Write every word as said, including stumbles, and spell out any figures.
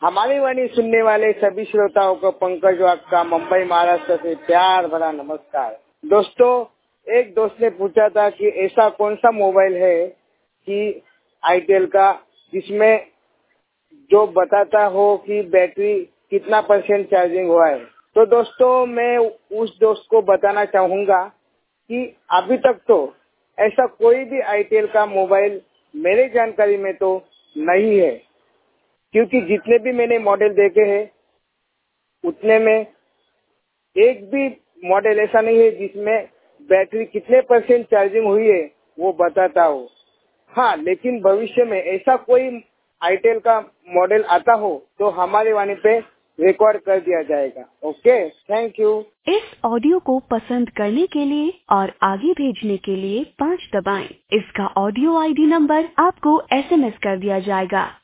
हमारी वाणी सुनने वाले सभी श्रोताओं को पंकज वाघ का मुंबई महाराष्ट्र से प्यार भरा नमस्कार। दोस्तों, एक दोस्त ने पूछा था कि ऐसा कौन सा मोबाइल है कि आईटेल का जिसमें जो बताता हो कि बैटरी कितना परसेंट चार्जिंग हुआ है। तो दोस्तों, मैं उस दोस्त को बताना चाहूंगा कि अभी तक तो ऐसा कोई भी आईटेल का मोबाइल मेरे जानकारी में तो नहीं है, क्योंकि जितने भी मैंने मॉडल देखे हैं उतने में एक भी मॉडल ऐसा नहीं है जिसमें बैटरी कितने परसेंट चार्जिंग हुई है वो बताता हो। हाँ, लेकिन भविष्य में ऐसा कोई आईटेल का मॉडल आता हो तो हमारे वाणी पे रिकॉर्ड कर दिया जाएगा। Okay, thank you. इस ऑडियो को पसंद करने के लिए और आगे भेजने के लिए पाँच दबाएं। इसका ऑडियो आईडी नंबर आपको एसएमएस कर दिया जाएगा।